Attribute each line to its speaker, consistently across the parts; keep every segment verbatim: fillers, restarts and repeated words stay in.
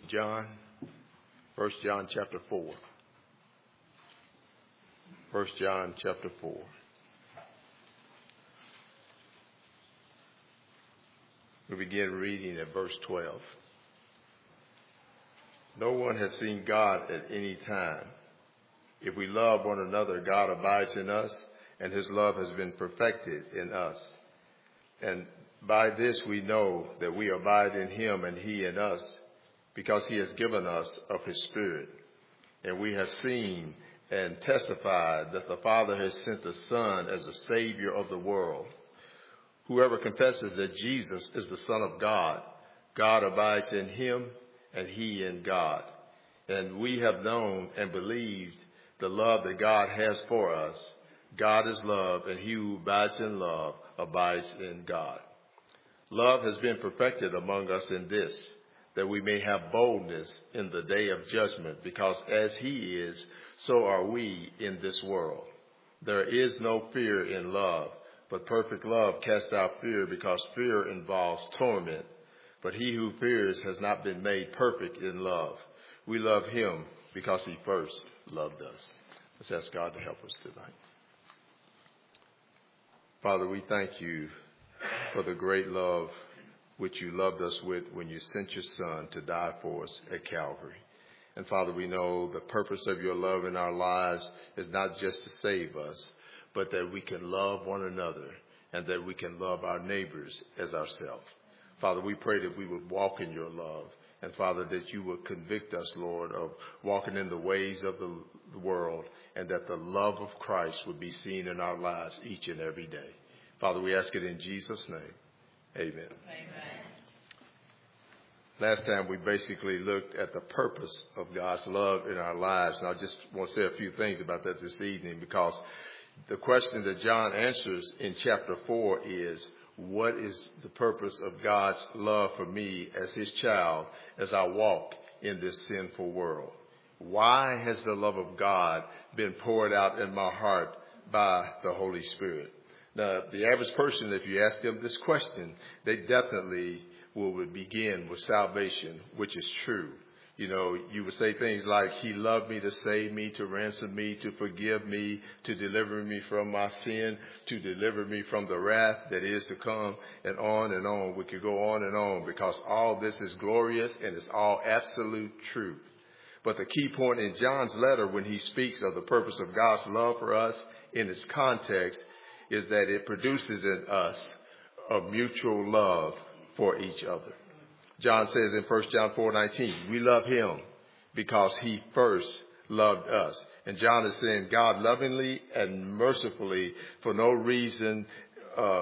Speaker 1: John, First John chapter four. First John chapter four. We begin reading at verse twelve. No one has seen God at any time. If we love one another, God abides in us, and his love has been perfected in us. And by this we know that we abide in him and he in us, because he has given us of his Spirit. And we have seen and testified that the Father has sent the Son as the Savior of the world. Whoever confesses that Jesus is the Son of God, God abides in him and he in God. And we have known and believed the love that God has for us. God is love, and he who abides in love abides in God. Love has been perfected among us in this, that we may have boldness in the day of judgment, because as he is, so are we in this world. There is no fear in love, but perfect love casts out fear, because fear involves torment. But he who fears has not been made perfect in love. We love him because he first loved us. Let's ask God to help us tonight. Father, we thank you for the great love which you loved us with when you sent your Son to die for us at Calvary. And Father, we know the purpose of your love in our lives is not just to save us, but that we can love one another and that we can love our neighbors as ourselves. Father, we pray that we would walk in your love. And Father, that you would convict us, Lord, of walking in the ways of the world, and that the love of Christ would be seen in our lives each and every day. Father, we ask it in Jesus' name. Amen.
Speaker 2: Amen.
Speaker 1: Last time we basically looked at the purpose of God's love in our lives. And I just want to say a few things about that this evening, because the question that John answers in chapter four is, what is the purpose of God's love for me as his child as I walk in this sinful world? Why has the love of God been poured out in my heart by the Holy Spirit? Now, the average person, if you ask them this question, they definitely will begin with salvation, which is true. You know, you would say things like, he loved me to save me, to ransom me, to forgive me, to deliver me from my sin, to deliver me from the wrath that is to come, and on and on. We could go on and on, because all this is glorious and it's all absolute truth. But the key point in John's letter, when he speaks of the purpose of God's love for us in its context, is that it produces in us a mutual love for each other. John says in First John four nineteen, we love him because he first loved us. And John is saying God lovingly and mercifully, for no reason uh,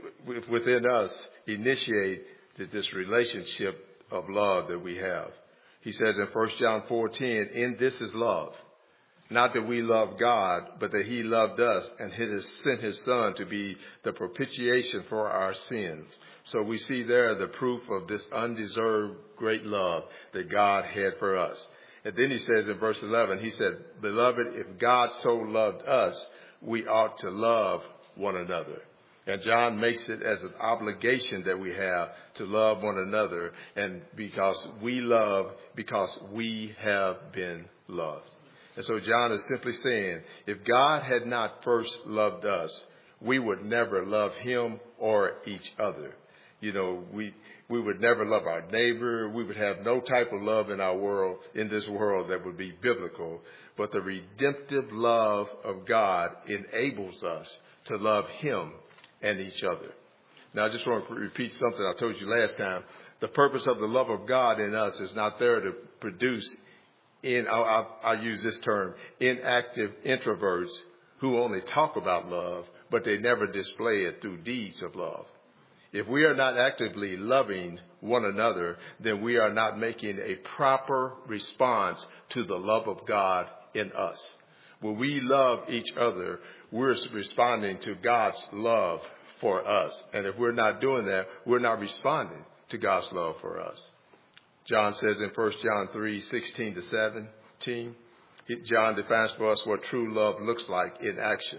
Speaker 1: within us, initiated this relationship of love that we have. He says in First John four ten, in this is love. Not that we love God, but that he loved us and has sent his Son to be the propitiation for our sins. So we see there the proof of this undeserved great love that God had for us. And then he says in verse eleven, he said, beloved, if God so loved us, we ought to love one another. And John makes it as an obligation that we have to love one another, and because we love, because we have been loved. And so John is simply saying, if God had not first loved us, we would never love him or each other. You know, we we would never love our neighbor. We would have no type of love in our world, in this world, that would be biblical. But the redemptive love of God enables us to love him and each other. Now, I just want to repeat something I told you last time. The purpose of the love of God in us is not there to produce, in I'll, I'll use this term, inactive introverts who only talk about love, but they never display it through deeds of love. If we are not actively loving one another, then we are not making a proper response to the love of God in us. When we love each other, we're responding to God's love for us. And if we're not doing that, we're not responding to God's love for us. John says in First John three sixteen to seventeen, John defines for us what true love looks like in action.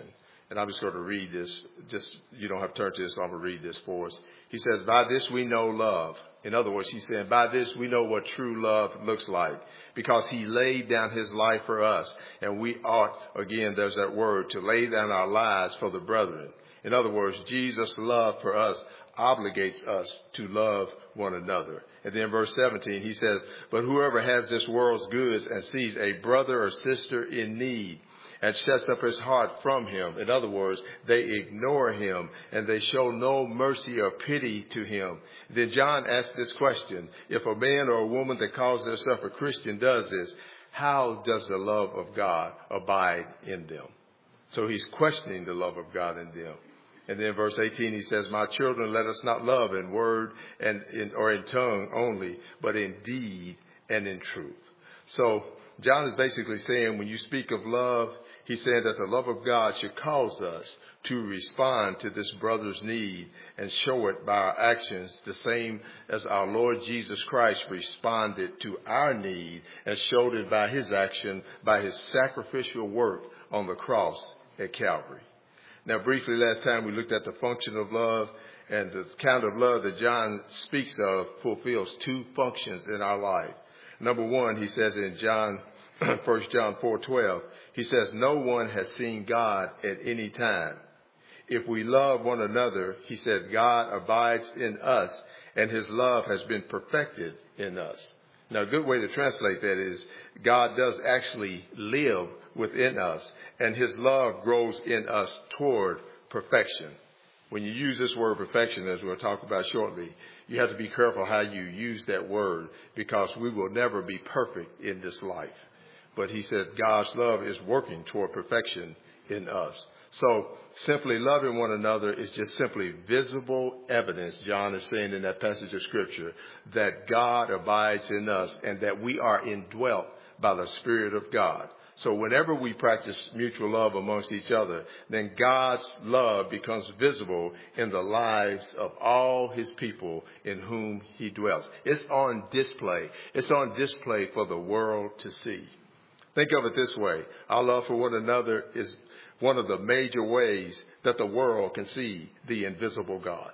Speaker 1: And I'm just going to read this. Just, you don't have to turn to this, so I'm going to read this for us. He says, by this we know love. In other words, he's saying, by this we know what true love looks like, because he laid down his life for us. And we ought, again, there's that word, to lay down our lives for the brethren. In other words, Jesus' love for us obligates us to love one another. And then verse seventeen, he says, but whoever has this world's goods and sees a brother or sister in need and shuts up his heart from him. In other words, they ignore him and they show no mercy or pity to him. Then John asked this question: if a man or a woman that calls themselves a Christian does this, how does the love of God abide in them? So he's questioning the love of God in them. And then verse eighteen, he says, my children, let us not love in word and in, or in tongue only, but in deed and in truth. So John is basically saying, when you speak of love, he's saying that the love of God should cause us to respond to this brother's need and show it by our actions, the same as our Lord Jesus Christ responded to our need and showed it by his action, by his sacrificial work on the cross at Calvary. Now, briefly, last time we looked at the function of love, and the kind of love that John speaks of fulfills two functions in our life. Number one, he says in John, First John four twelve, he says, no one has seen God at any time. If we love one another, he said, God abides in us, and his love has been perfected in us. Now, a good way to translate that is God does actually live within us, and his love grows in us toward perfection. When you use this word perfection, as we'll talk about shortly, you have to be careful how you use that word, because we will never be perfect in this life. But he said God's love is working toward perfection in us. So simply loving one another is just simply visible evidence, John is saying in that passage of Scripture, that God abides in us and that we are indwelt by the Spirit of God. So whenever we practice mutual love amongst each other, then God's love becomes visible in the lives of all his people in whom he dwells. It's on display. It's on display for the world to see. Think of it this way. Our love for one another is one of the major ways that the world can see the invisible God.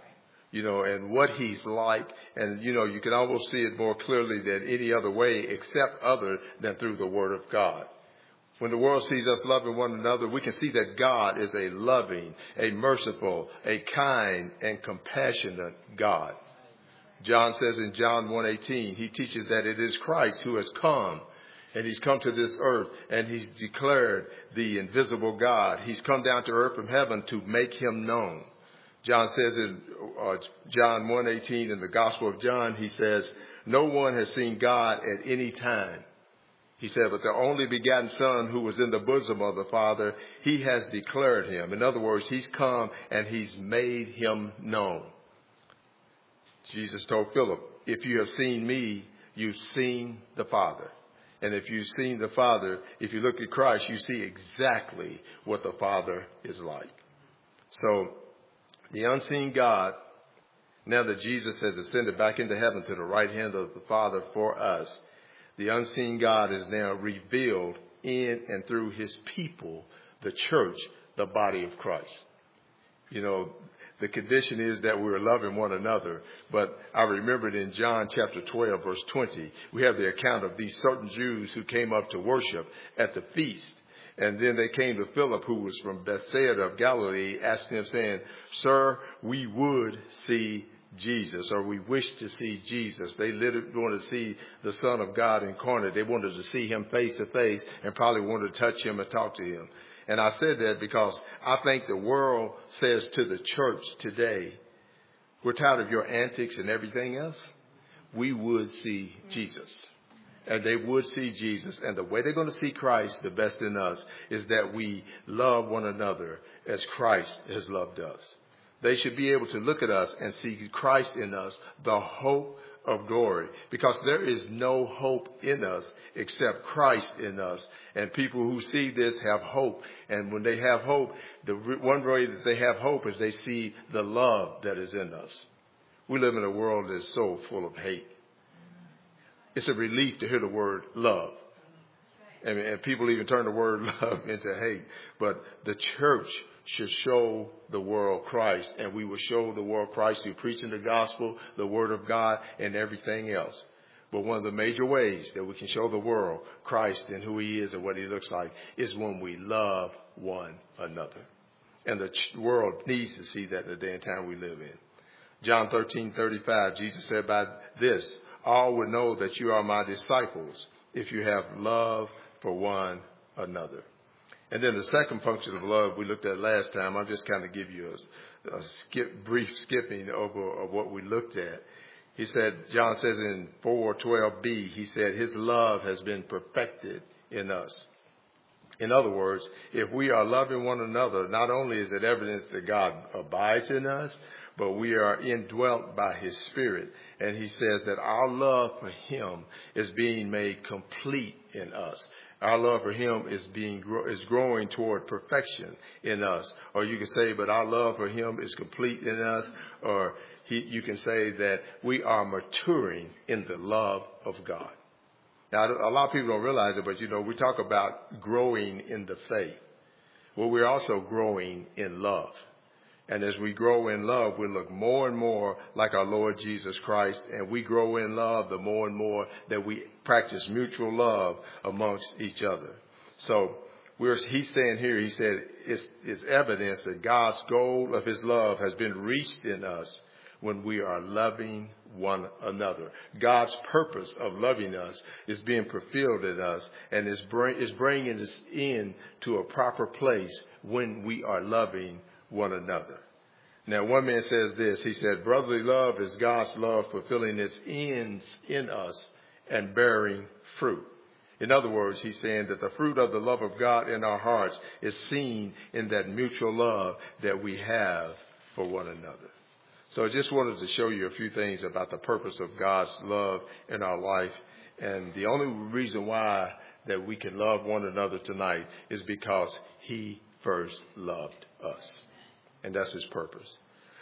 Speaker 1: You know, and what he's like. And, you know, you can almost see it more clearly than any other way except other than through the Word of God. When the world sees us loving one another, we can see that God is a loving, a merciful, a kind, and compassionate God. John says in John one eighteen, he teaches that it is Christ who has come. And he's come to this earth and he's declared the invisible God. He's come down to earth from heaven to make him known. John says in uh, John one eighteen in the Gospel of John, he says, no one has seen God at any time. He said, but the only begotten Son who was in the bosom of the Father, he has declared him. In other words, he's come and he's made him known. Jesus told Philip, if you have seen me, you've seen the Father. And if you've seen the Father, if you look at Christ, you see exactly what the Father is like. So the unseen God, now that Jesus has ascended back into heaven to the right hand of the Father for us, the unseen God is now revealed in and through his people, the church, the body of Christ. You know, the condition is that we're loving one another. But I remembered in John chapter twelve, verse twenty, we have the account of these certain Jews who came up to worship at the feast. And then they came to Philip, who was from Bethsaida of Galilee, asking him, saying, sir, we would see Jesus, or we wish to see Jesus. They literally wanted to see the Son of God incarnate. They wanted to see him face to face and probably wanted to touch him and talk to him. And I said that because I think the world says to the church today, we're tired of your antics and everything else. We would see Jesus. And they would see Jesus. And the way they're going to see Christ, the best in us, is that we love one another as Christ has loved us. They should be able to look at us and see Christ in us, the hope of glory, because there is no hope in us except Christ in us. And people who see this have hope. And when they have hope, the one way that they have hope is they see the love that is in us. We live in a world that is so full of hate. It's a relief to hear the word love. And, and people even turn the word love into hate. But the church should show the world Christ, and we will show the world Christ through preaching the gospel, the word of God, and everything else. But one of the major ways that we can show the world Christ and who he is and what he looks like is when we love one another. And the world needs to see that in the day and time we live in. John thirteen thirty-five, Jesus said, by this, all will know that you are my disciples if you have love for one another. And then the second function of love we looked at last time, I'll just kind of give you a, a skip, brief skipping over of what we looked at. He said, John says in four twelve b, he said, his love has been perfected in us. In other words, if we are loving one another, not only is it evidence that God abides in us, but we are indwelt by his Spirit. And he says that our love for him is being made complete in us. Our love for him is being is growing toward perfection in us. Or you can say, but our love for him is complete in us. Or he, you can say that we are maturing in the love of God. Now, a lot of people don't realize it, but, you know, we talk about growing in the faith. Well, we're also growing in love. And as we grow in love, we look more and more like our Lord Jesus Christ. And we grow in love the more and more that we practice mutual love amongst each other. So we're, he's saying here, he said, it's, it's evidence that God's goal of his love has been reached in us when we are loving one another. God's purpose of loving us is being fulfilled in us and is, bring, is bringing us in to a proper place when we are loving one another. Now, one man says this. He said, brotherly love is God's love fulfilling its ends in us and bearing fruit. In other words, he's saying that the fruit of the love of God in our hearts is seen in that mutual love that we have for one another. So I just wanted to show you a few things about the purpose of God's love in our life. And the only reason why that we can love one another tonight is because he first loved us. And that's his purpose.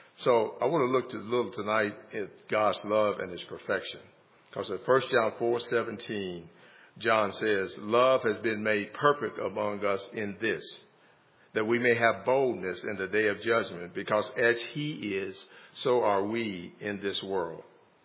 Speaker 1: So I want to look a little tonight at God's love and his perfection. Because in First John four seventeen, John says, love has been made perfect among us in this, that we may have boldness in the day of judgment, because as he is, so are we in this world.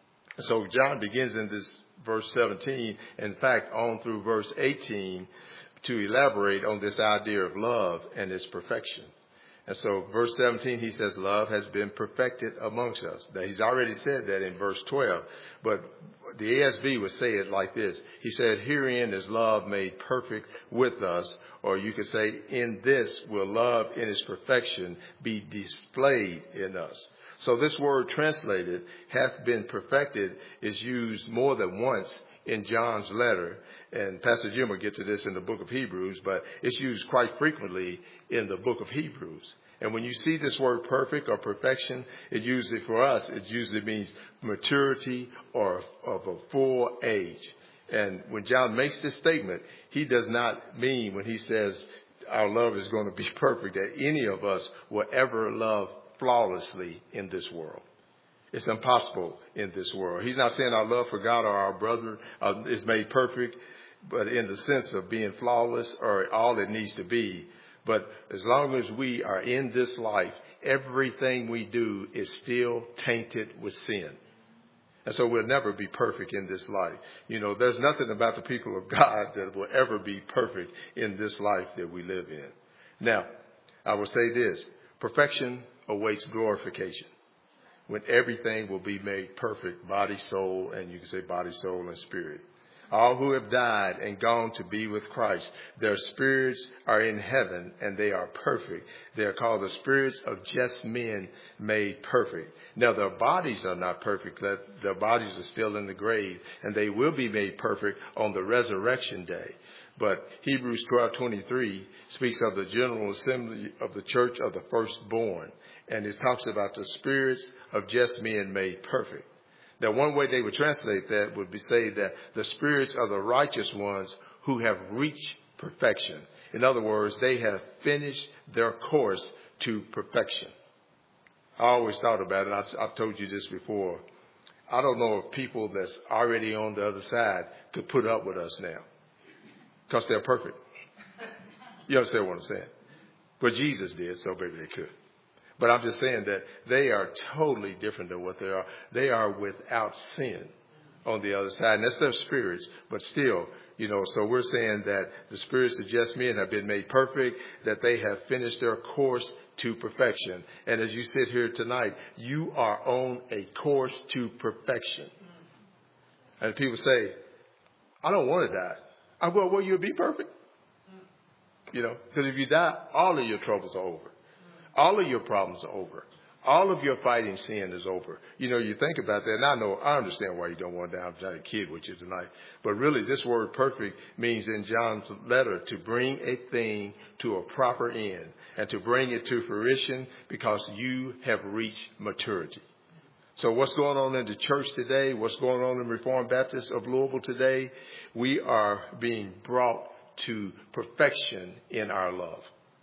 Speaker 1: So John begins in this verse seventeen, in fact, on through verse eighteen, to elaborate on this idea of love and its perfection. And so verse seventeen, he says, love has been perfected amongst us. Now, he's already said that in verse twelve, but the A S V would say it like this. He said, herein is love made perfect with us. Or you could say, in this will love in its perfection be displayed in us. So this word translated, hath been perfected, is used more than once in John's letter. And Pastor Jim will get to this in the book of Hebrews, but it's used quite frequently in the book of Hebrews. And when you see this word perfect or perfection, it usually, for us, it usually means maturity or of a full age. And when John makes this statement, he does not mean when he says our love is going to be perfect that any of us will ever love flawlessly in this world. It's impossible in this world. He's not saying our love for God or our brother uh, is made perfect, but in the sense of being flawless or all it needs to be. But as long as we are in this life, everything we do is still tainted with sin. And so we'll never be perfect in this life. You know, there's nothing about the people of God that will ever be perfect in this life that we live in. Now, I will say this. Perfection awaits glorification, when everything will be made perfect, body, soul, and you can say body, soul, and spirit. All who have died and gone to be with Christ, their spirits are in heaven and they are perfect. They are called the spirits of just men made perfect. Now, their bodies are not perfect. Their bodies are still in the grave, and they will be made perfect on the resurrection day. But Hebrews twelve twenty-three speaks of the general assembly of the church of the firstborn. And it talks about the spirits of just men made perfect. Now, one way they would translate that would be say that the spirits of the righteous ones who have reached perfection. In other words, they have finished their course to perfection. I always thought about it. I've, I've told you this before. I don't know if people that's already on the other side could put up with us now because they're perfect. You understand what I'm saying? But Jesus did, so maybe they could. But I'm just saying that they are totally different than what they are. They are without sin on the other side. And that's their spirits. But still, you know, so we're saying that the spirits of just men have been made perfect, that they have finished their course to perfection. And as you sit here tonight, you are on a course to perfection. And people say, I don't want to die. I'm going, well, you'll be perfect. You know, because if you die, all of your troubles are over. All of your problems are over. All of your fighting sin is over. You know, you think about that, and I know, I understand why you don't want to die. I'm trying to kid with you tonight. But really, this word perfect means in John's letter to bring a thing to a proper end and to bring it to fruition because you have reached maturity. So what's going on in the church today, what's going on in Reformed Baptist of Louisville today, we are being brought to perfection in our love.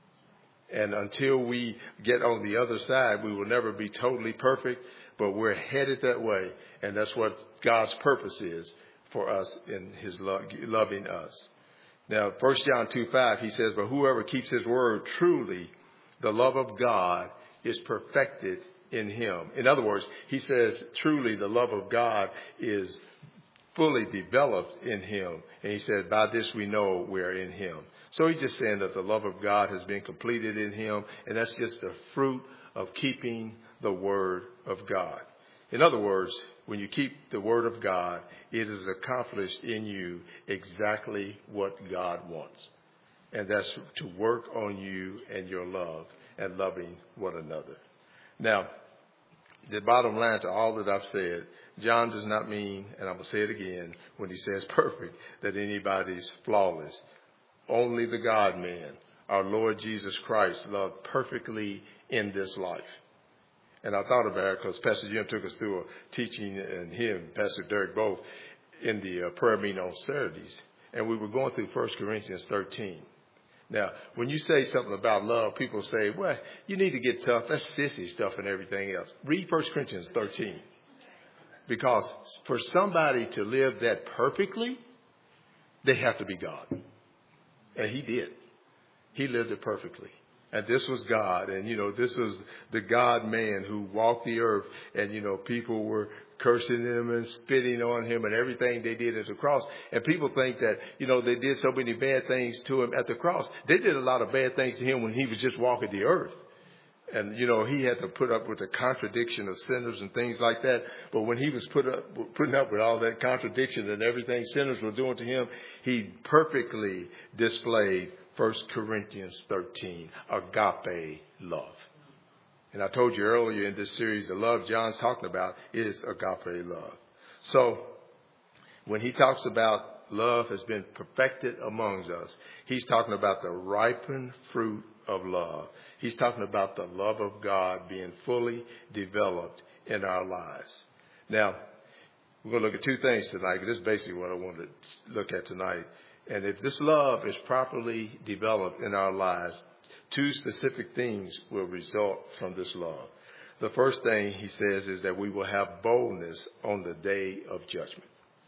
Speaker 1: And until we get on the other side, we will never be totally perfect, but we're headed that way. And that's what God's purpose is for us in his love, loving us. Now, First John two five, he says, but whoever keeps his word, truly the love of God is perfected in him. In other words, he says, truly the love of God is fully developed in him. And he said, by this we know we're in him. So he's just saying that the love of God has been completed in him, and that's just the fruit of keeping the word of God. In other words, when you keep the word of God, it is accomplished in you exactly what God wants. And that's to work on you and your love and loving one another. Now, the bottom line to all that I've said, John does not mean, and I'm going to say it again, when he says perfect, that anybody's flawless. Only the God-man, our Lord Jesus Christ, loved perfectly in this life. And I thought about it because Pastor Jim took us through a teaching, and him, Pastor Derek, both in the uh, prayer meeting on Saturdays. And we were going through First Corinthians thirteen. Now, when you say something about love, people say, well, you need to get tough. That's sissy stuff and everything else. Read First Corinthians thirteen. Because for somebody to live that perfectly, they have to be God. And he did. He lived it perfectly. And this was God. And, you know, this was the God man who walked the earth. And, you know, people were cursing him and spitting on him and everything they did at the cross. And people think that, you know, they did so many bad things to him at the cross. They did a lot of bad things to him when he was just walking the earth. And, you know, he had to put up with the contradiction of sinners and things like that. But when he was put up, putting up with all that contradiction and everything sinners were doing to him, he perfectly displayed First Corinthians thirteen, agape love. And I told you earlier in this series, the love John's talking about is agape love. So when he talks about love has been perfected among us, he's talking about the ripened fruit of love. He's talking about the love of God being fully developed in our lives. Now, we're going to look at two things tonight. This is basically what I want to look at tonight. And if this love is properly developed in our lives, two specific things will result from this love. The first thing he says is that we will have boldness on the day of judgment.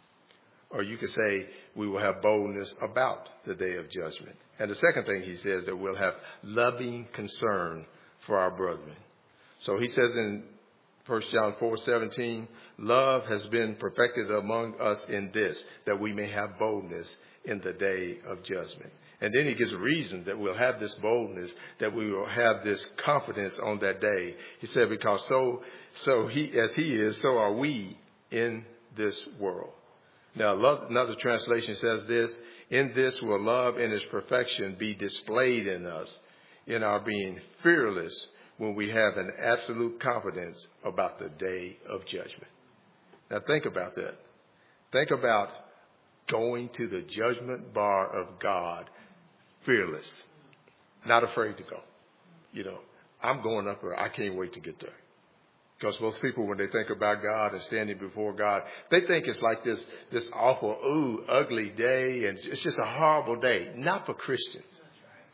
Speaker 1: Or you could say we will have boldness about the day of judgment. And the second thing he says that we'll have loving concern for our brethren. So he says in First John four seventeen, love has been perfected among us in this, that we may have boldness in the day of judgment. And then he gives a reason that we'll have this boldness, that we will have this confidence on that day. He said, because so, so he, as he is, so are we in this world. Now, love, another translation says this, in this will love in its perfection be displayed in us, in our being fearless when we have an absolute confidence about the day of judgment. Now, think about that. Think about going to the judgment bar of God fearless, not afraid to go. You know, I'm going up there. I can't wait to get there. Because most people, when they think about God and standing before God, they think it's like this, this awful, ooh, ugly day, and it's just a horrible day. Not for Christians.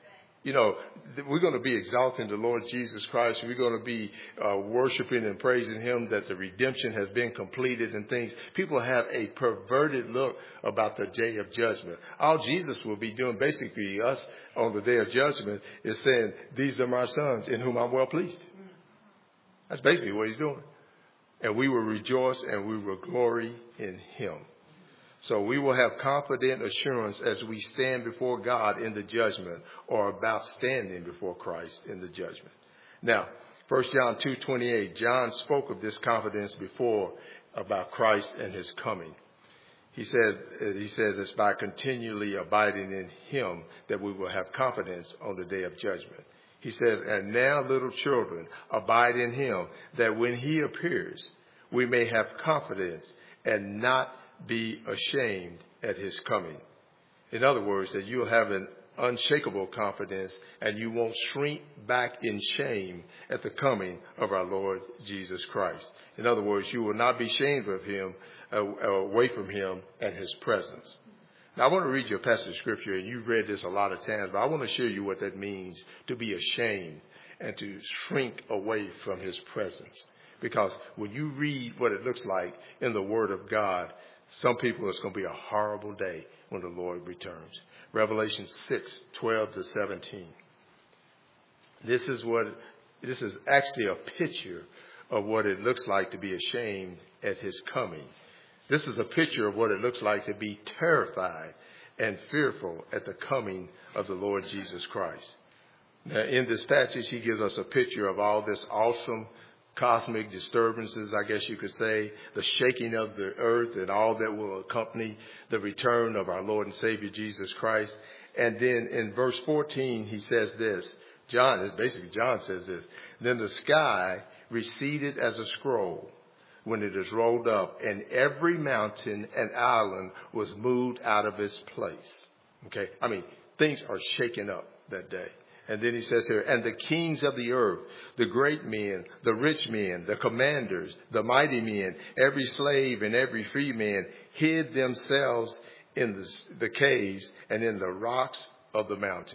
Speaker 1: You know, we're going to be exalting the Lord Jesus Christ. We're going to be uh, worshiping and praising him that the redemption has been completed and things. People have a perverted look about the day of judgment. All Jesus will be doing basically us on the day of judgment is saying, these are my sons in whom I'm well pleased. That's basically what he's doing. And we will rejoice and we will glory in him. So we will have confident assurance as we stand before God in the judgment or about standing before Christ in the judgment. Now, First John two twenty-eight, John spoke of this confidence before about Christ and his coming. He said, he says it's by continually abiding in him that we will have confidence on the day of judgment. He says, and now little children, abide in him, that when he appears, we may have confidence and not be ashamed at his coming. In other words, that you'll have an unshakable confidence and you won't shrink back in shame at the coming of our Lord Jesus Christ. In other words, you will not be ashamed of him, uh, away from him and his presence. Now, I want to read you a passage of scripture, and you've read this a lot of times, but I want to show you what that means to be ashamed and to shrink away from his presence. Because when you read what it looks like in the Word of God, some people, it's going to be a horrible day when the Lord returns. Revelation six, twelve to seventeen. This is what, this is actually a picture of what it looks like to be ashamed at his coming. This is a picture of what it looks like to be terrified and fearful at the coming of the Lord Jesus Christ. Now, in this passage, he gives us a picture of all this awesome cosmic disturbances, I guess you could say, the shaking of the earth and all that will accompany the return of our Lord and Savior Jesus Christ. And then in verse fourteen, he says this. John, is basically John says this. Then the sky receded as a scroll when it is rolled up, and every mountain and island was moved out of its place. Okay, I mean, things are shaken up that day. And then he says here, and the kings of the earth, the great men, the rich men, the commanders, the mighty men, every slave and every free man hid themselves in the, the caves and in the rocks of the mountain.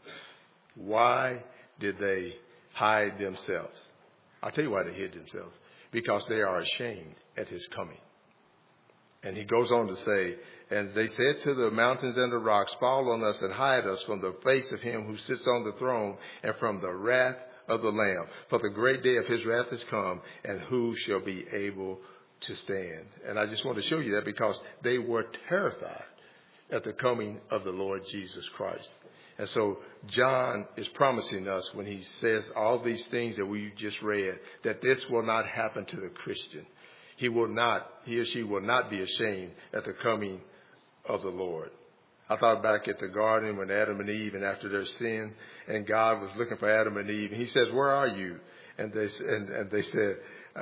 Speaker 1: Why did they hide themselves? I'll tell you why they hid themselves. Because they are ashamed at his coming. And he goes on to say, and they said to the mountains and the rocks, fall on us and hide us from the face of him who sits on the throne and from the wrath of the Lamb. For the great day of his wrath is come, and who shall be able to stand? And I just want to show you that because they were terrified at the coming of the Lord Jesus Christ. And so John is promising us when he says all these things that we just read, that this will not happen to the Christian. He will not, he or she will not be ashamed at the coming of the Lord. I thought back at the garden when Adam and Eve, and after their sin, and God was looking for Adam and Eve, and he says, where are you? And they, and, and they said,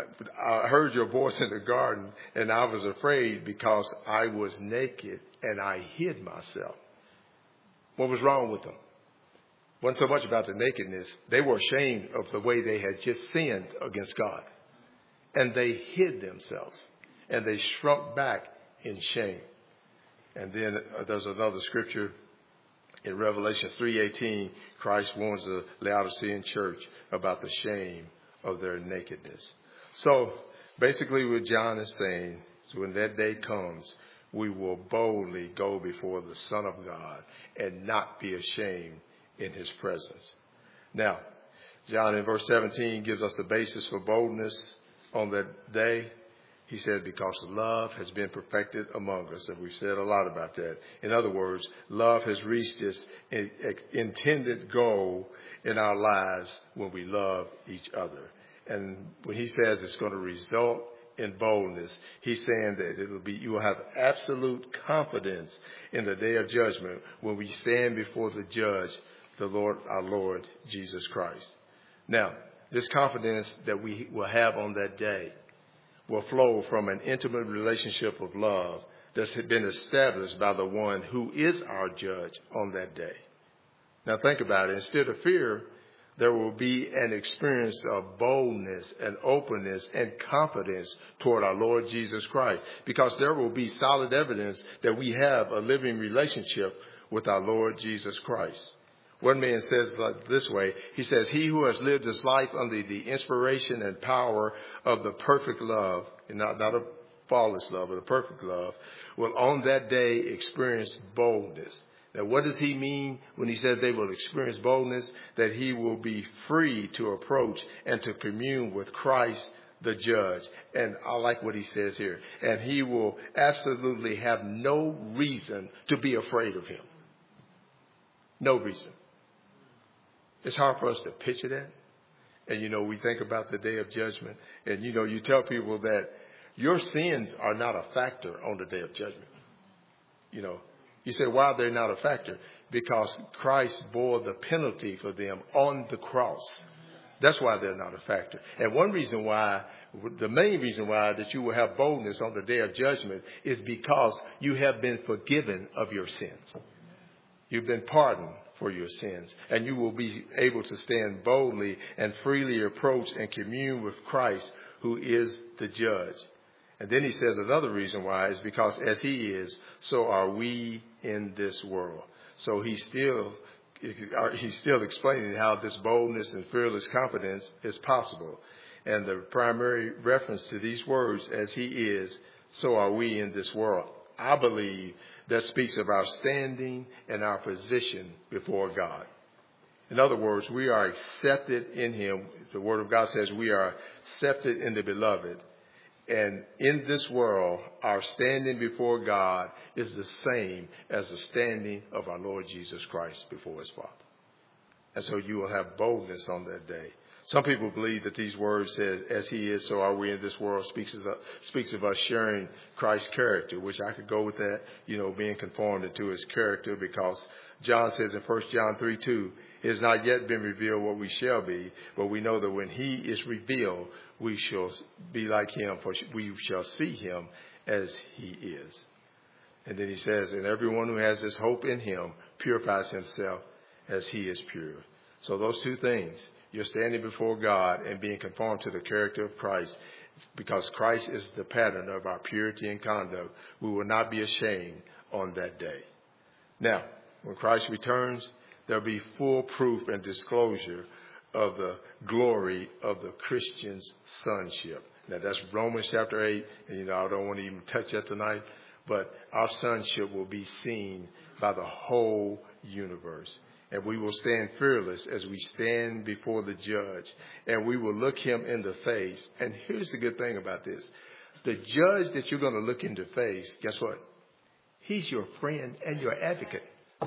Speaker 1: I heard your voice in the garden, and I was afraid because I was naked and I hid myself. What was wrong with them? It wasn't so much about the nakedness. They were ashamed of the way they had just sinned against God. And they hid themselves. And they shrunk back in shame. And then uh, there's another scripture in Revelation three eighteen. Christ warns the Laodicean church about the shame of their nakedness. So basically what John is saying is when that day comes, we will boldly go before the Son of God and not be ashamed in his presence. Now, John in verse seventeen gives us the basis for boldness on that day. He said, because love has been perfected among us. And we've said a lot about that. In other words, love has reached its intended goal in our lives when we love each other. And when he says it's going to result in boldness, he's saying that it'll be, you will have absolute confidence in the day of judgment when we stand before the judge, the Lord, our Lord Jesus Christ. Now, this confidence that we will have on that day will flow from an intimate relationship of love that's been established by the one who is our judge on that day. Now think about it. Instead of fear, there will be an experience of boldness and openness and confidence toward our Lord Jesus Christ, because there will be solid evidence that we have a living relationship with our Lord Jesus Christ. One man says like this way, he says, he who has lived his life under the inspiration and power of the perfect love, and not, not a flawless love, but the perfect love, will on that day experience boldness. Now, what does he mean when he says they will experience boldness? That he will be free to approach and to commune with Christ, the judge. And I like what he says here. And he will absolutely have no reason to be afraid of him. No reason. It's hard for us to picture that. And, you know, we think about the day of judgment. And, you know, you tell people that your sins are not a factor on the day of judgment. You know, you say, why are they not a factor? Because Christ bore the penalty for them on the cross. That's why they're not a factor. And one reason why, the main reason why that you will have boldness on the day of judgment is because you have been forgiven of your sins. You've been pardoned for your sins, and you will be able to stand boldly and freely approach and commune with Christ, who is the judge. And then he says another reason why is because as he is, so are we in this world. So he's still, he's still explaining how this boldness and fearless confidence is possible. And the primary reference to these words, as he is, so are we in this world, I believe that speaks of our standing and our position before God. In other words, we are accepted in him. The word of God says we are accepted in the beloved. And in this world, our standing before God is the same as the standing of our Lord Jesus Christ before his Father. And so you will have boldness on that day. Some people believe that these words says, as he is, so are we in this world, speaks of, speaks of us sharing Christ's character, which I could go with that, you know, being conformed to his character, because John says in First John three two, it has not yet been revealed what we shall be, but we know that when he is revealed, we shall be like him, for we shall see him as he is. And then he says, and everyone who has this hope in him purifies himself as he is pure. So those two things, you're standing before God and being conformed to the character of Christ, because Christ is the pattern of our purity and conduct. We will not be ashamed on that day. Now, when Christ returns, there'll be full proof and disclosure of the glory of the Christian's sonship. Now, that's Romans chapter eight, and, you know, I don't want to even touch that tonight, but our sonship will be seen by the whole universe. And we will stand fearless as we stand before the judge, and we will look him in the face. And here's the good thing about this. The judge that you're going to look in the face, guess what? He's your friend and your advocate.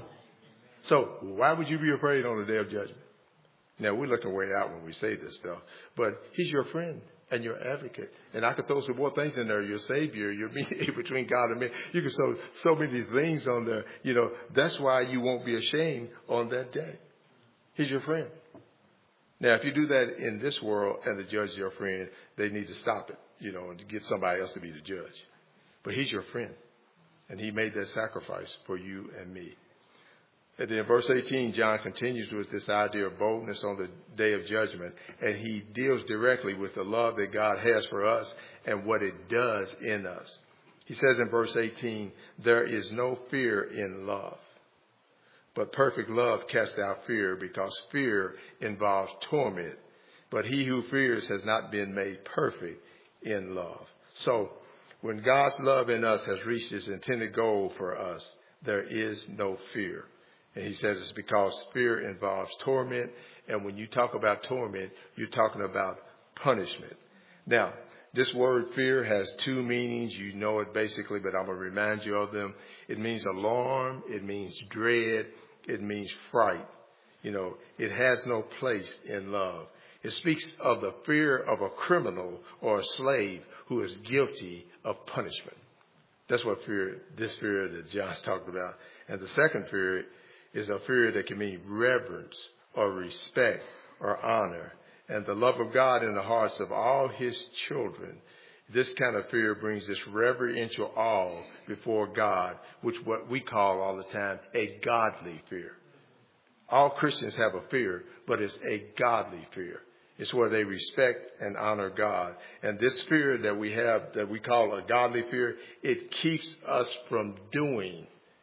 Speaker 1: So why would you be afraid on the day of judgment? Now, we're looking way out when we say this stuff, but he's your friend and your advocate. And I could throw some more things in there. Your savior, your mediator between God and man. You can throw so many things on there. You know, that's why you won't be ashamed on that day. He's your friend. Now, if you do that in this world and the judge is your friend, they need to stop it, you know, and to get somebody else to be the judge. But he's your friend, and he made that sacrifice for you and me. And then in verse eighteen, John continues with this idea of boldness on the day of judgment. And he deals directly with the love that God has for us and what it does in us. He says in verse eighteen, there is no fear in love, but perfect love casts out fear, because fear involves torment. But he who fears has not been made perfect in love. So when God's love in us has reached its intended goal for us, there is no fear. And he says it's because fear involves torment. And when you talk about torment, you're talking about punishment. Now, this word fear has two meanings. You know it basically, but I'm going to remind you of them. It means alarm. It means dread. It means fright. You know, it has no place in love. It speaks of the fear of a criminal or a slave who is guilty of punishment. That's what fear, this fear that John's talking about. And the second fear is a fear that can mean reverence or respect or honor. And the love of God in the hearts of all his children, this kind of fear brings this reverential awe before God, which what we call all the time a godly fear. All Christians have a fear, but it's a godly fear. It's where they respect and honor God. And this fear that we have, that we call a godly fear, it keeps us from doing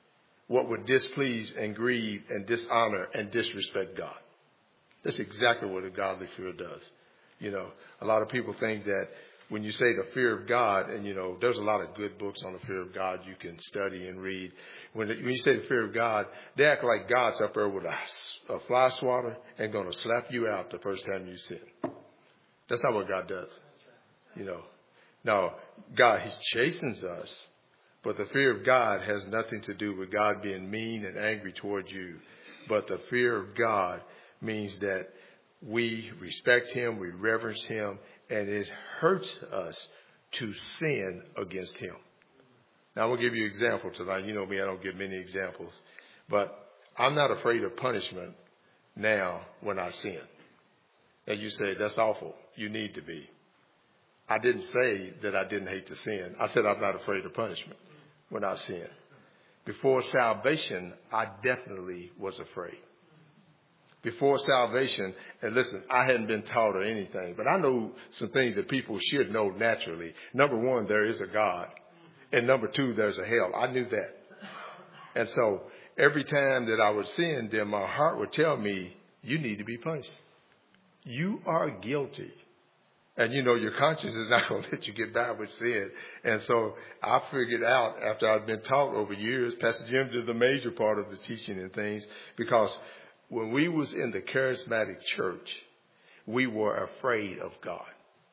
Speaker 1: what would displease and grieve and dishonor and disrespect God. That's exactly what a godly fear does. You know, a lot of people think that when you say the fear of God, and, you know, there's a lot of good books on the fear of God you can study and read. When, when you say the fear of God, they act like God's up there with a, a fly swatter and going to slap you out the first time you sin. That's not what God does. You know, now, God, he chastens us, but the fear of God has nothing to do with God being mean and angry towards you. But the fear of God means that we respect him, we reverence him, and it hurts us to sin against him. Now, I'm going to give you an example tonight. You know me, I don't give many examples. But I'm not afraid of punishment now when I sin. And you say, that's awful. You need to be. I didn't say that I didn't hate to sin. I said I'm not afraid of punishment when I sin. Before salvation, I definitely was afraid. Before salvation, and listen, I hadn't been taught or anything, but I know some things that people should know naturally. Number one, there is a God. And number two, there's a hell. I knew that. And so every time that I would sin, then my heart would tell me, you need to be punished. You are guilty. And, you know, your conscience is not going to let you get by with sin. And so I figured out after I'd been taught over years, Pastor Jim did the major part of the teaching and things, because when we was in the charismatic church, we were afraid of God.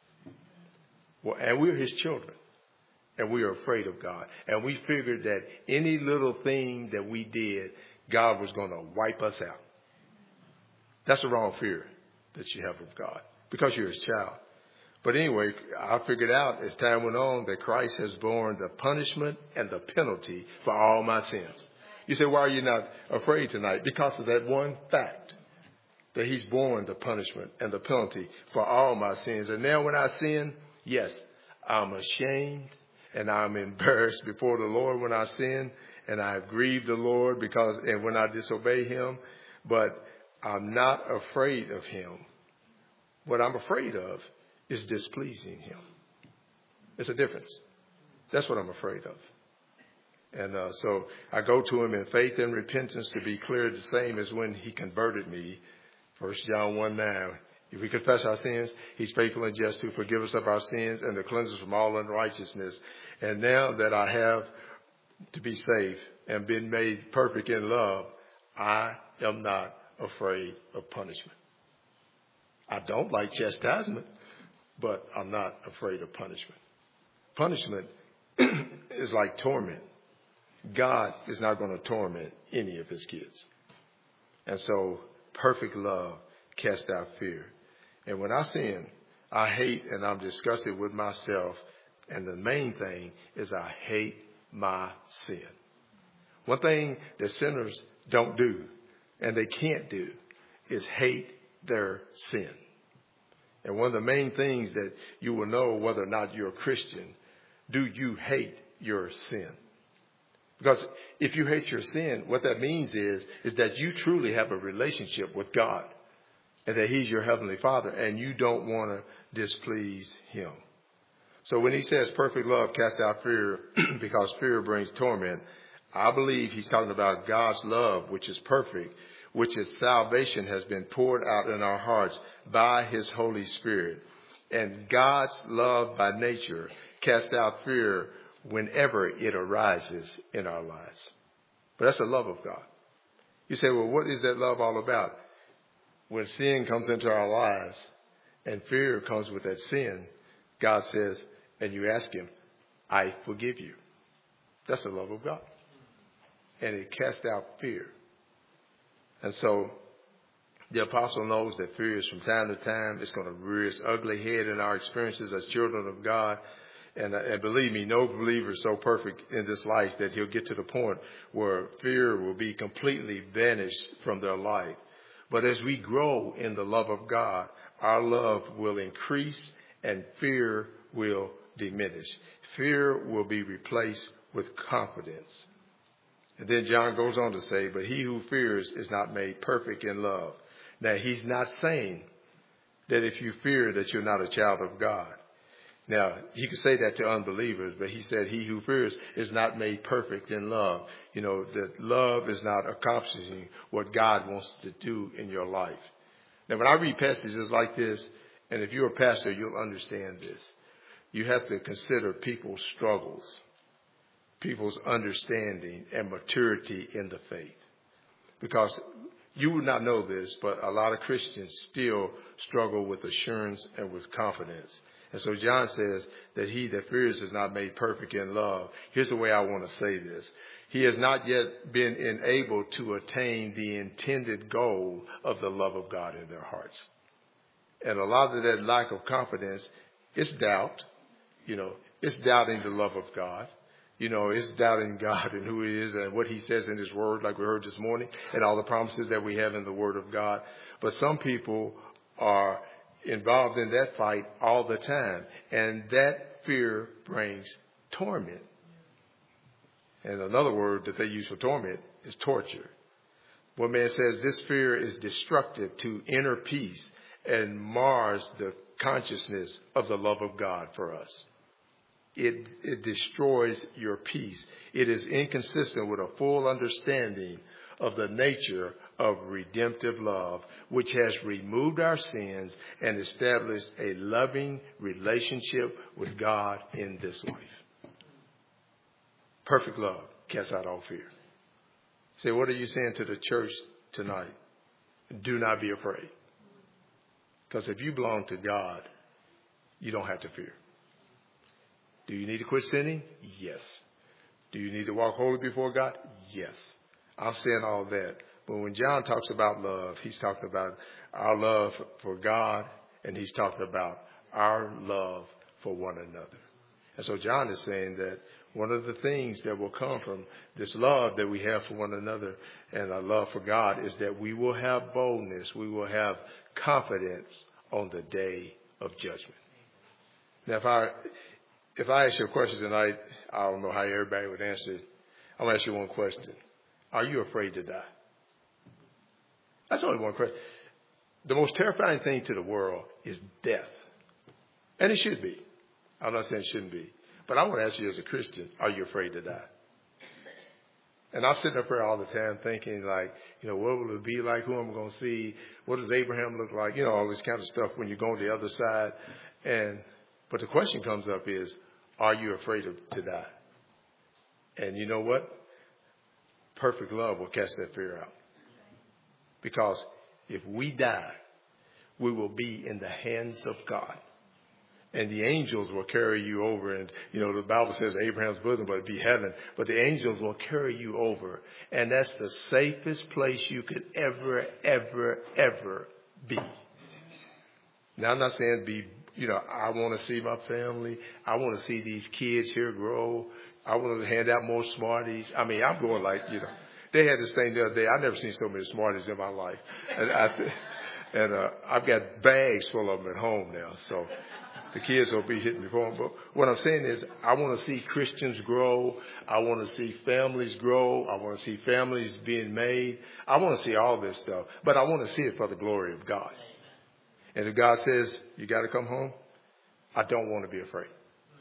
Speaker 1: Well, and we're his children. And we are afraid of God. And we figured that any little thing that we did, God was going to wipe us out. That's the wrong fear that you have of God, because you're his child. But anyway, I figured out as time went on that Christ has borne the punishment and the penalty for all my sins. You say, why are you not afraid tonight? Because of that one fact, that he's borne the punishment and the penalty for all my sins. And now when I sin, yes, I'm ashamed and I'm embarrassed before the Lord when I sin, and I have grieved the Lord because, and when I disobey him, but I'm not afraid of him. What I'm afraid of is displeasing him. It's a difference. That's what I'm afraid of. And uh, so I go to him in faith and repentance, to be clear, the same as when he converted me. First John one nine. If we confess our sins, he's faithful and just to forgive us of our sins and to cleanse us from all unrighteousness. And now that I have to be saved and been made perfect in love, I am not afraid of punishment. I don't like chastisement, but I'm not afraid of punishment. Punishment is like torment. God is not going to torment any of his kids. And so perfect love casts out fear. And when I sin, I hate and I'm disgusted with myself. And the main thing is I hate my sin. One thing that sinners don't do, and they can't do, is hate their sin. And one of the main things that you will know whether or not you're a Christian, do you hate your sin? Because if you hate your sin, what that means is, is that you truly have a relationship with God, and that he's your heavenly Father, and you don't want to displease him. So when he says perfect love casts out fear because fear brings torment, I believe he's talking about God's love, which is perfect, which is salvation has been poured out in our hearts by his Holy Spirit. And God's love by nature casts out fear whenever it arises in our lives. But that's the love of God. You say, well, what is that love all about? When sin comes into our lives and fear comes with that sin, God says, and you ask him, I forgive you. That's the love of God. And it casts out fear. And so the apostle knows that fear is from time to time, it's going to rear its ugly head in our experiences as children of God. And, uh, and believe me, no believer is so perfect in this life that he'll get to the point where fear will be completely banished from their life. But as we grow in the love of God, our love will increase and fear will diminish. Fear will be replaced with confidence. And then John goes on to say, but he who fears is not made perfect in love. Now, he's not saying that if you fear that you're not a child of God. Now, he could say that to unbelievers, but he said he who fears is not made perfect in love. You know, that love is not accomplishing what God wants to do in your life. Now, when I read passages like this, and if you're a pastor, you'll understand this. You have to consider people's struggles, people's understanding and maturity in the faith. Because you would not know this, but a lot of Christians still struggle with assurance and with confidence. And so John says that he that fears is not made perfect in love. Here's the way I want to say this. He has not yet been enabled to attain the intended goal of the love of God in their hearts. And a lot of that lack of confidence is doubt. You know, it's doubting the love of God. You know, it's doubting God and who he is and what he says in his word, like we heard this morning, and all the promises that we have in the word of God. But some people are involved in that fight all the time. And that fear brings torment. And another word that they use for torment is torture. One man says this fear is destructive to inner peace and mars the consciousness of the love of God for us. It, it destroys your peace. It is inconsistent with a full understanding of the nature of redemptive love, which has removed our sins and established a loving relationship with God in this life. Perfect love casts out all fear. Say, what are you saying to the church tonight? Do not be afraid. Because if you belong to God, you don't have to fear. Do you need to quit sinning? Yes. Do you need to walk holy before God? Yes. I'm saying all that. But when John talks about love, he's talking about our love for God, and he's talking about our love for one another. And so John is saying that one of the things that will come from this love that we have for one another and our love for God is that we will have boldness. We will have confidence on the day of judgment. Now, if I, if I ask you a question tonight, I don't know how everybody would answer it. I'm going to ask you one question. Are you afraid to die? That's only one question. The most terrifying thing to the world is death. And it should be. I'm not saying it shouldn't be. But I want to ask you as a Christian, are you afraid to die? And I'm sitting up here all the time thinking like, you know, what will it be like? Who am I going to see? What does Abraham look like? You know, all this kind of stuff when you go on the other side. And, but the question comes up is, are you afraid of, to die? And you know what? Perfect love will cast that fear out. Because if we die, we will be in the hands of God. And the angels will carry you over. And, you know, the Bible says Abraham's bosom, but it'd be heaven. But the angels will carry you over. And that's the safest place you could ever, ever, ever be. Now, I'm not saying be, you know, I want to see my family. I want to see these kids here grow. I want to hand out more Smarties. I mean, I'm going like, you know, they had this thing the other day. I've never seen so many Smarties in my life. And, I, and uh, I've got bags full of them at home now. So the kids will be hitting me for them. But what I'm saying is I want to see Christians grow. I want to see families grow. I want to see families being made. I want to see all this stuff. But I want to see it for the glory of God. And if God says, you got to come home, I don't want to be afraid.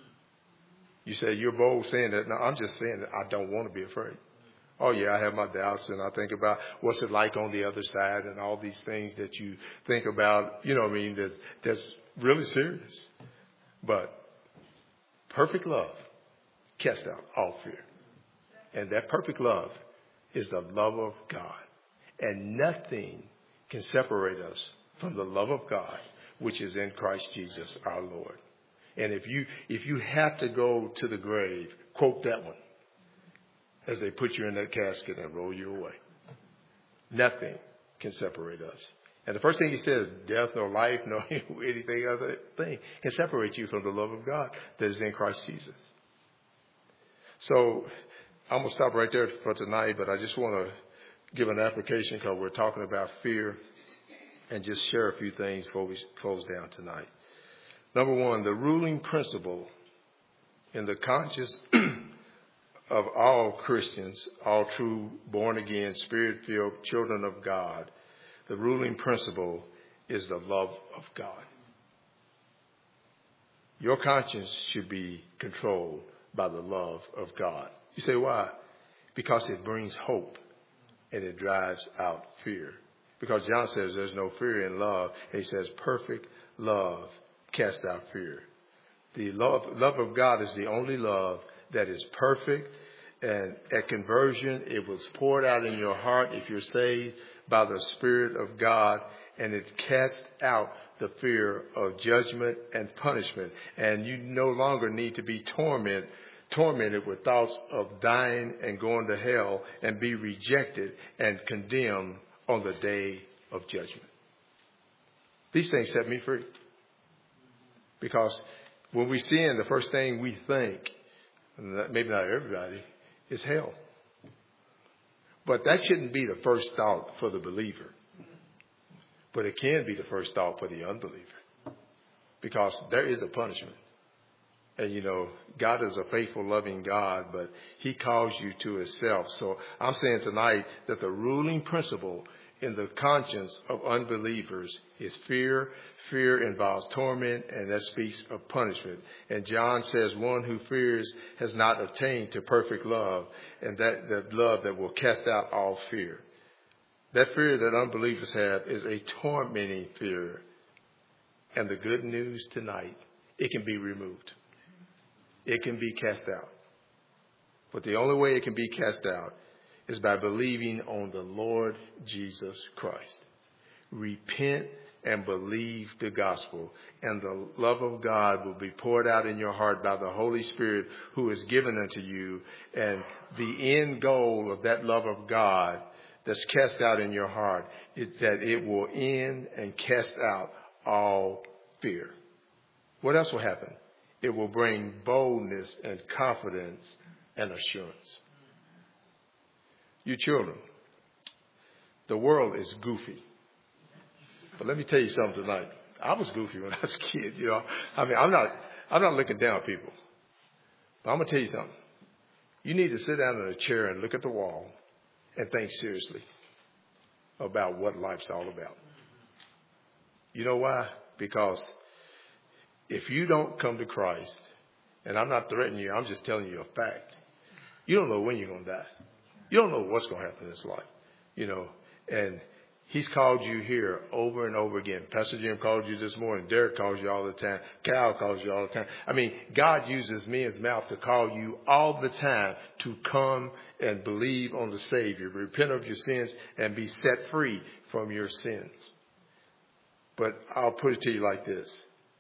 Speaker 1: You say, you're bold saying that. No, I'm just saying that I don't want to be afraid. Oh, yeah, I have my doubts, and I think about what's it like on the other side and all these things that you think about, you know what I mean, that, that's really serious. But perfect love casts out all fear. And that perfect love is the love of God. And nothing can separate us from the love of God, which is in Christ Jesus our Lord. And if you if you have to go to the grave, quote that one as they put you in that casket and roll you away. Nothing can separate us. And the first thing he says, death, no life, no anything other thing can separate you from the love of God that is in Christ Jesus. So I'm going to stop right there for tonight, but I just want to give an application because we're talking about fear and just share a few things before we close down tonight. Number one, the ruling principle in the conscience of all Christians, all true born-again, spirit-filled children of God, the ruling principle is the love of God. Your conscience should be controlled by the love of God. You say, why? Because it brings hope and it drives out fear. Because John says there's no fear in love. And he says perfect love casts out fear. The love, love of God is the only love that is perfect. And at conversion, it was poured out in your heart if you're saved by the Spirit of God. And it casts out the fear of judgment and punishment. And you no longer need to be tormented, tormented with thoughts of dying and going to hell and be rejected and condemned on the day of judgment. These things set me free. Because when we sin, the first thing we think, maybe not everybody, is hell. But that shouldn't be the first thought for the believer. But it can be the first thought for the unbeliever. Because there is a punishment. And, you know, God is a faithful, loving God, but he calls you to himself. So I'm saying tonight that the ruling principle in the conscience of unbelievers is fear. Fear involves torment, and that speaks of punishment. And John says one who fears has not attained to perfect love, and that the love that will cast out all fear. That fear that unbelievers have is a tormenting fear. And the good news tonight, it can be removed. It can be cast out. But the only way it can be cast out is by believing on the Lord Jesus Christ. Repent and believe the gospel, and the love of God will be poured out in your heart by the Holy Spirit who is given unto you. And the end goal of that love of God that's cast out in your heart is that it will end and cast out all fear. What else will happen? It will bring boldness and confidence and assurance. You children, the world is goofy. But let me tell you something tonight. I was goofy when I was a kid, you know. I mean, I'm not, I'm not looking down on people. But I'm going to tell you something. You need to sit down in a chair and look at the wall and think seriously about what life's all about. You know why? Because if you don't come to Christ, and I'm not threatening you, I'm just telling you a fact. You don't know when you're going to die. You don't know what's going to happen in this life. You know, and he's called you here over and over again. Pastor Jim called you this morning. Derek calls you all the time. Cal calls you all the time. I mean, God uses men's mouth to call you all the time to come and believe on the Savior, repent of your sins, and be set free from your sins. But I'll put it to you like this.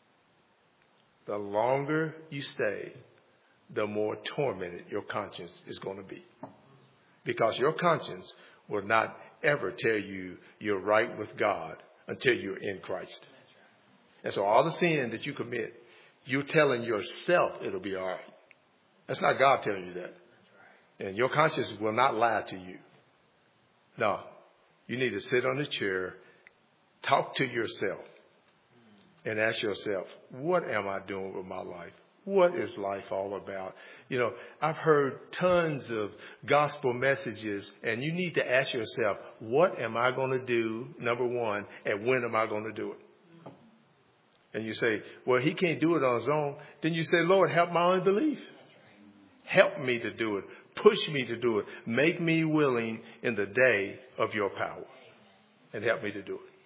Speaker 1: The longer you stay, the more tormented your conscience is going to be. Because your conscience will not ever tell you you're right with God until you're in Christ. And so all the sin that you commit, you're telling yourself it'll be all right. That's not God telling you that. And your conscience will not lie to you. No, you need to sit on the chair, talk to yourself, and ask yourself, what am I doing with my life? What is life all about? You know, I've heard tons of gospel messages, and you need to ask yourself, what am I going to do, number one, and when am I going to do it? And you say, well, he can't do it on his own. Then you say, Lord, help my unbelief. Help me to do it. Push me to do it. Make me willing in the day of your power. And help me to do it.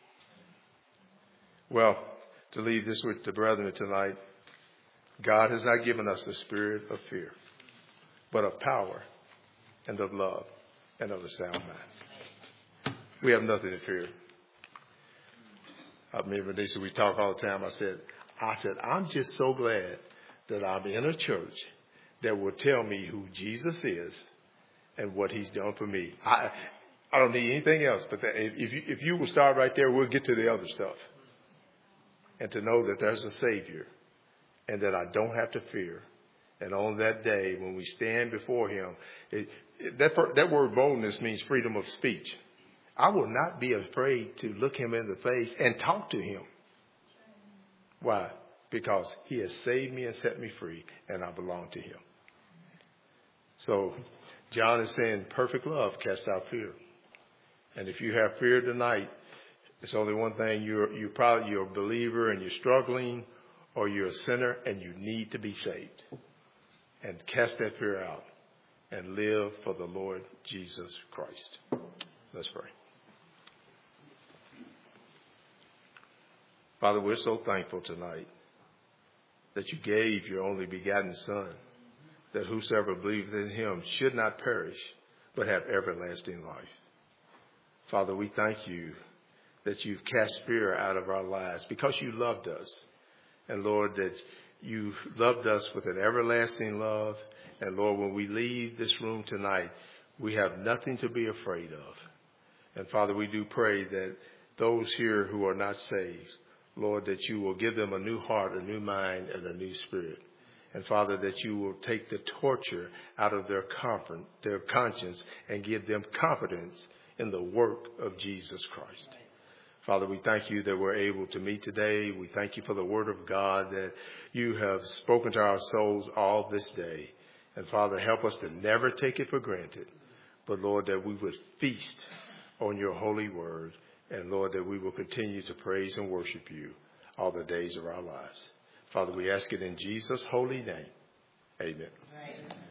Speaker 1: Well, to leave this with the brethren tonight, God has not given us the spirit of fear, but of power and of love and of a sound mind. We have nothing to fear. I remember they said we talk all the time. I said, I said, I'm just so glad that I'm in a church that will tell me who Jesus is and what he's done for me. I I don't need anything else. But that, if you, if you will start right there, we'll get to the other stuff. And to know that there's a Savior and that I don't have to fear. And on that day, when we stand before him, it, it, that, that word boldness means freedom of speech. I will not be afraid to look him in the face and talk to him. Why? Because he has saved me and set me free, and I belong to him. So John is saying perfect love casts out fear. And if you have fear tonight, it's only one thing. You're, you're probably you're a believer and you're struggling, or you're a sinner and you need to be saved. And cast that fear out and live for the Lord Jesus Christ. Let's pray. Father, we're so thankful tonight that you gave your only begotten Son, that whosoever believeth in him should not perish, but have everlasting life. Father, we thank you that you've cast fear out of our lives because you loved us. And Lord, that you loved us with an everlasting love. And Lord, when we leave this room tonight, we have nothing to be afraid of. And Father, we do pray that those here who are not saved, Lord, that you will give them a new heart, a new mind, and a new spirit. And Father, that you will take the torture out of their comfort, their conscience, and give them confidence in the work of Jesus Christ. Father, we thank you that we're able to meet today. We thank you for the word of God that you have spoken to our souls all this day. And Father, help us to never take it for granted, but Lord, that we would feast on your holy word. And Lord, that we will continue to praise and worship you all the days of our lives. Father, we ask it in Jesus' holy name. Amen. Amen.